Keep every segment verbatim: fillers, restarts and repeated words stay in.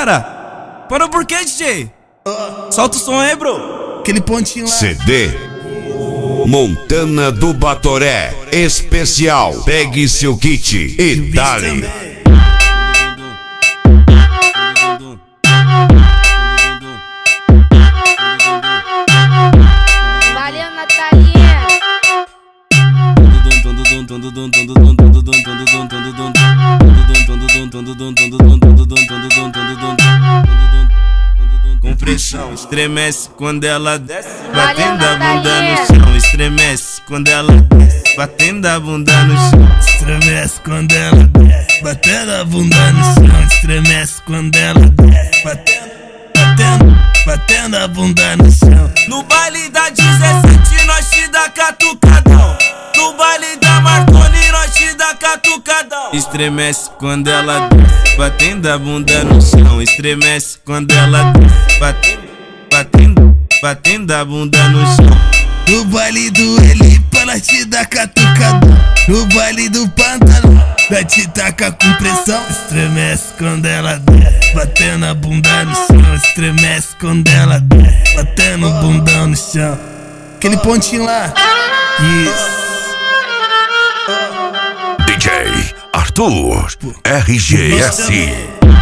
cara? Parou por quê, D J? Solta o som aí, bro. Aquele pontinho lá. C D Montana do Batoré especial. Pegue seu kit e dale. Valeu, Natalinha. Com pressão, estremece quando ela desce, batendo a bunda no chão. Estremece quando ela desce, batendo a bunda no chão. Estremece quando ela desce, batendo a bunda no chão. Estremece quando ela desce, batendo, batendo, batendo a bunda no chão. No baile da dezessete nós te dá catucadão. No baile da Marconi nós te dá catucadão. Estremece quando ela desce, batendo a bunda no chão. Estremece quando ela desce, batendo, batendo, batendo a bunda no chão. No baile do Elipa nós te dá catucadão. No baile do Pantanal nós te taca com pressão. Estremece quando ela desce, batendo a bunda no chão. Estremece quando ela desce, batendo o bundão no chão. Aquele pontinho lá. Isso. D J Arthur R G S.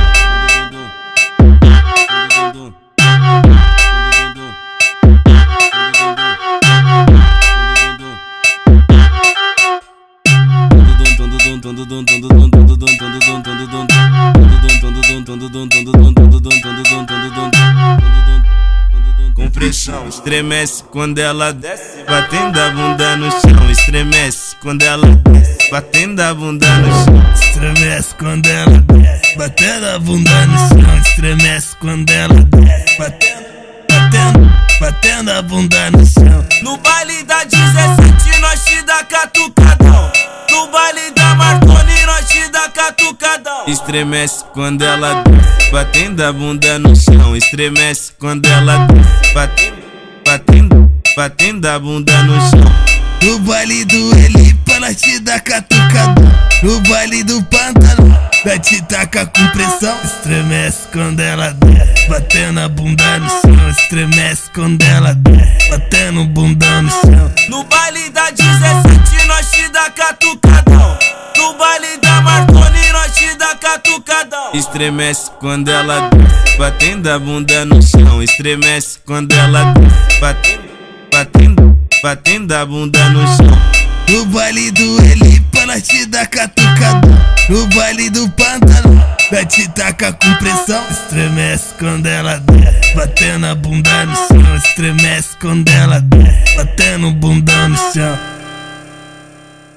Com pressão, estremece quando ela desce, batendo a bunda no chão. Estremece quando ela desce, batendo a bunda no chão. Estremece quando ela desce, batendo a bunda no chão. Estremece quando ela desce, batendo, batendo, batendo a bunda no chão. No baile da dezessete nós te dá catucadão. No baile da Marconi nós te dá catucadão. Estremece quando ela desce, batendo a bunda no chão. Estremece quando ela desce, batendo, batendo, batendo a bunda no chão. No baile do Elipa nós te dá catucadão. No baile do Pantanal nós te taca com pressão. Estremece quando ela desce, batendo a bunda no chão. Estremece quando ela desce, batendo o bundão no chão. No baile da dezessete nós te dá catucadão. No baile da Marconi nós te dá catucadão. Estremece quando ela desce, batendo a bunda no chão. Estremece quando ela desce, batendo, batendo, batendo a bunda no chão. No baile do Elipa nós te dá catucadão. No baile do Pantanal nós te taca com pressão. Estremece quando ela desce, batendo a bunda no chão. Estremece quando ela desce, batendo o bundão no chão.